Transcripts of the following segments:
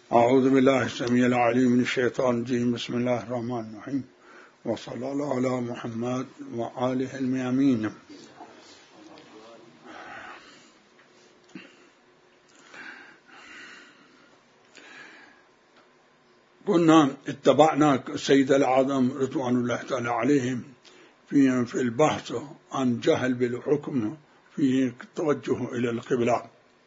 أعوذ بالله السميع العليم من الشيطان الرجيم. بسم الله الرحمن الرحيم، وصلى الله على محمد وآله الميامين. كنا اتبعنا السيد الأعظم رضوان الله تعالى عليهم في البحث عن جهل بالحكم في التوجه إلى القبلة،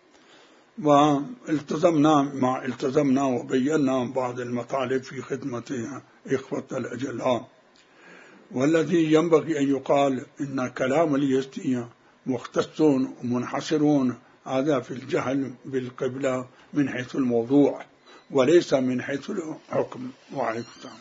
والتزمنا وبينا بعض المطالب في خدمة إخوة الأجلاء. والذي ينبغي أن يقال إن كلام اليزدي مختص ومنحصر هذا في الجهل بالقبلة من حيث الموضوع وليس من حيث الحكم. وعليكم السلام.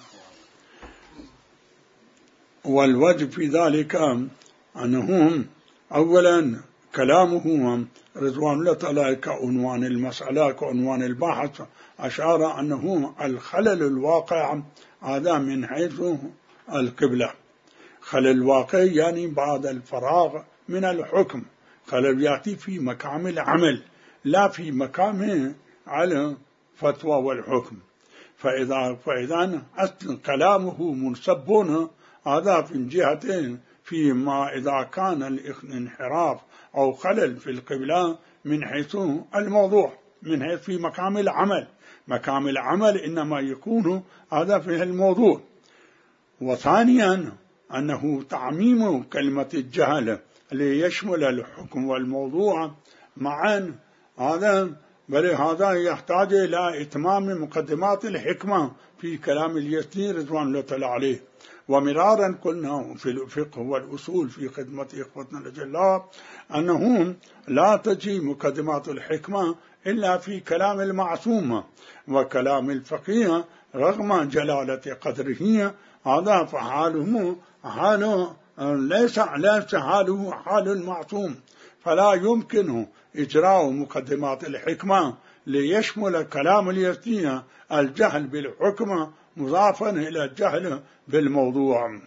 والوجه في ذلك أنهم أولا كلامه رضوان الله تعالى كعنوان المسألة كعنوان البحث أشار أنه الخلل الواقع هذا من حيث القبلة. خلل الواقع يعني بعد الفراغ من الحكم، خلل يأتي في مقام العمل لا في مقام على فتوى والحكم. فإذا أصل كلامه منسب هذا في جهتين، فيما إذا كان الانحراف أو خلل في القبلة من حيث الموضوع، من حيث في مقام العمل. مقام العمل إنما يكون هذا في الموضوع. وثانيا أنه تعميم كلمة الجهل ليشمل الحكم والموضوع معا، هذا يحتاج إلى إتمام مقدمات الحكمة في كلام اليزدي رضوان الله تعالى عليه. ومرارا قلنا في الفقه والأصول في خدمة إخوتنا الأجلاء أنه لا تجي مقدمات الحكمة إلا في كلام المعصوم، وكلام الفقيه رغم جلالة قدره هذا فحاله ليس حاله حال المعصوم، فلا يمكن إجراء مقدمات الحكمة ليشمل كلام اليزدي الجهل بالحكم مضافا إلى الجهل بالموضوع.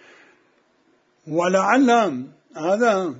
ولعل هذا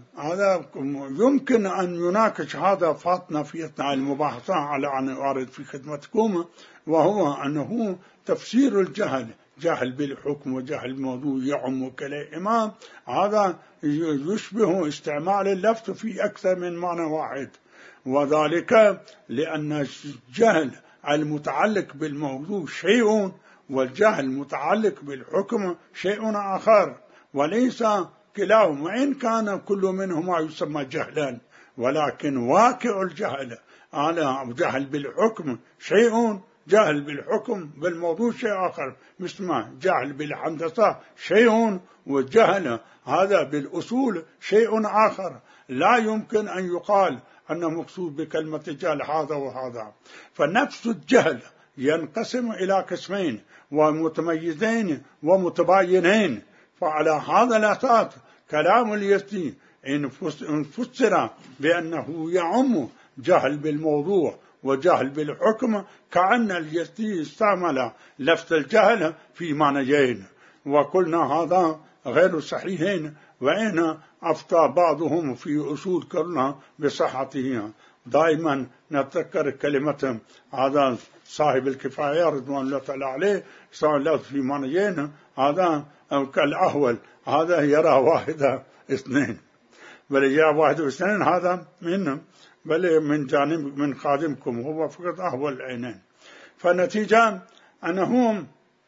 يمكن أن يناقش هذا فاطمة في أثناء المباحثة على أن أرد في خدمتكم، وهو أنه تفسير الجهل جهل بالحكم وجهل بالموضوع يعم كليهما، هذا يشبه استعمال اللفظ في أكثر من معنى واحد. وذلك لأن الجهل المتعلق بالموضوع شيء والجهل المتعلق بالحكم شيء آخر، وليس كلاهما، وإن كان كل منهما يسمى جهلا، ولكن واقع الجهل على جهل بالحكم شيء، جهل بالحكم بالموضوع شيء آخر، مثل جهل بالهندسة شيء، والجهل هذا بالأصول شيء آخر. لا يمكن أن يقال أن مقصود بكلمة الجهل هذا وهذا. فنفس الجهل ينقسم إلى قسمين ومتميزين ومتباينين. فعلى هذا الأساس كلام اليزدي إن فسر بأنه يعم جهل بالموضوع وجهل بالحكم كأن اليزدي استعمل لفظ الجهل في معنيين، وقلنا هذا غير صحيح، وإن أفتى بعضهم في أصول قلنا بصحته. دائما نتذكر كلمة هذا صاحب الكفاية رضوان الله تعالى عليه استعمل في معنيين، هذا كالأهول، هذا يرى واحدة اثنين، بل يرى واحدة اثنين، هذا بل من جانب من خادمكم هو فقط أهول العينين. فالنتيجة أنهم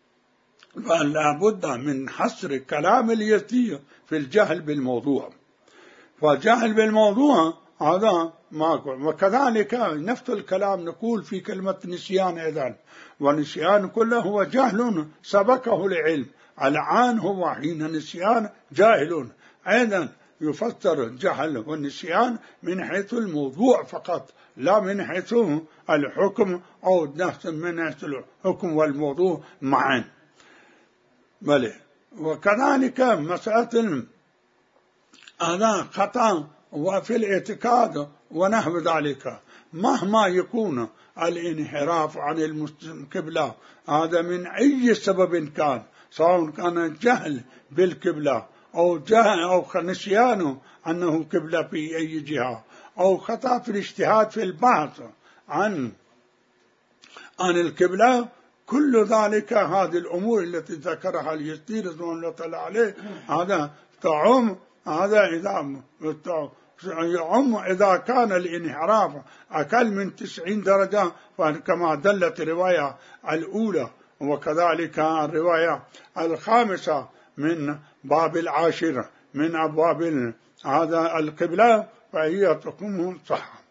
لا بد من حصر كلام اليزدي في الجهل بالموضوع. فالجهل بالموضوع هذا ماكو. وكذلك نفس الكلام نقول في كلمة نسيان أيضا، والنسيان كله هو جهل سبقه العلم، الآن هو حين نسيان جاهل. أيضا يفسر الجهل والنسيان من حيث الموضوع فقط، لا من حيث الحكم أو من حيث الحكم والموضوع معا. بلى. وكذلك مسألة هذا خطأ وفي الاعتقاد ونحو ذلك، مهما يكون الانحراف عن القبلة هذا من أي سبب كان، سواء كان جهل بالقبلة أو جهل أو نسيان أنه قبلة في أي جهة، أو خطأ في الاجتهاد في البحث عن عن القبلة، كل ذلك هذه الأمور التي ذكرها اليزيدي رضوان الله تعالى عليه هذا تعم، هذا يعم إذا كان الانحراف أقل من 90 درجة، كما دلت الرواية الأولى، وكذلك الرواية الخامسة من باب العاشر من أبواب هذا القبلة، فهي تكون صح.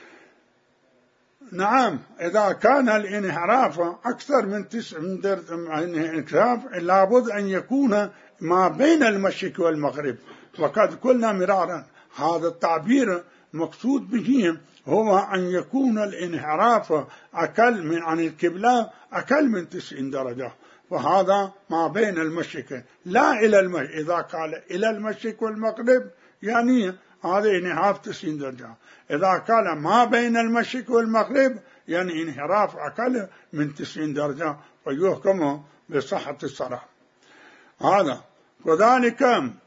نعم، إذا كان الانحراف أكثر من 90 درجة لابد أن يكون ما بين المشرق والمغرب، وقد قلنا مرارا هذا التعبير مقصود به هو أن يكون الانحراف أقل من عن القبلة أقل من 90 درجة، وهذا ما بين المشرق لا إلى المشرق. إذا قال إلى المشرق والمغرب يعني هذا انحراف 90 درجة، إذا قال ما بين المشرق والمغرب يعني انحراف أقل من 90 درجة، ويحكم بصحة الصلاة. هذا وذلك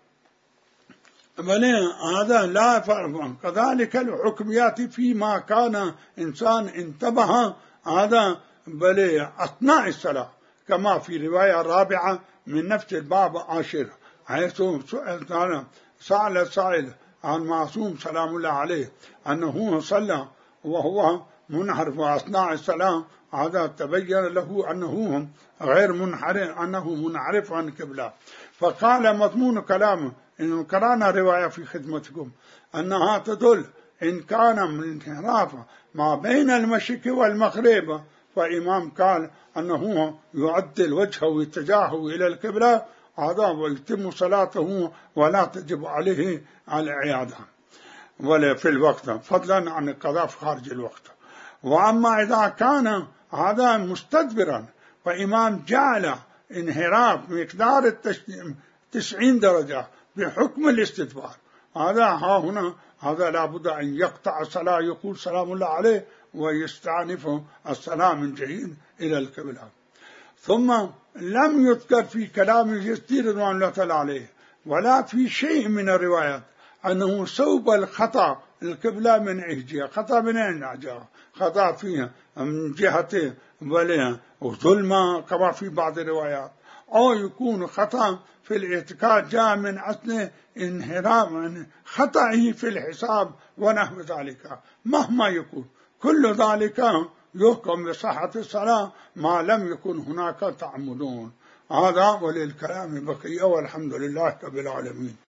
هذا لا فرق. كذلك الحكم يأتي فيما كان إنسان انتبه هذا أثناء الصلاة، كما في رواية رابعة من نفس الباب 10 حيث سأل سائل عن معصوم سلام الله عليه أنه صلى وهو منحرف أثناء الصلاة، هذا تبين له أنه غير منحرف، أنه منحرف عن القبلة، فقال مضمون كلامه إن قرأنا رواية في خدمتكم أنها تدل إن كان من انحراف ما بين المشرق والمغرب، فإمام قال أنه يعدل وجهه واتجاهه إلى القبلة هذا ويتم صلاته ولا تجب عليه العيادة ولا في الوقت، فضلا عن القضاء في خارج الوقت. وأما إذا كان هذا مستدبرا فإمام جعل انحراف مقدار 90 درجة بحكم الاستدبار، هذا هنا هذا لابد أن يقطع الصلاة، يقول سلام الله عليه ويستعنف الصلاة من جديد إلى القبلة. ثم لم يذكر في كلام اليزيدي رضوان الله تعالى عليه ولا في شيء من الروايات أنه صوب الخطأ القبلة من إهجية. خطأ من أين جاء؟ خطأ فيها من جهة وظلمة كما في بعض الروايات، أو يكون خطأ في الاعتقاد جاء من أصل انحراف من خطأه في الحساب ونحو ذلك. مهما يكون كل ذلك يحكم بصحة الصلاة ما لم يكن هناك تعمدون. هذا وللكلام بقية، والحمد لله رب العالمين.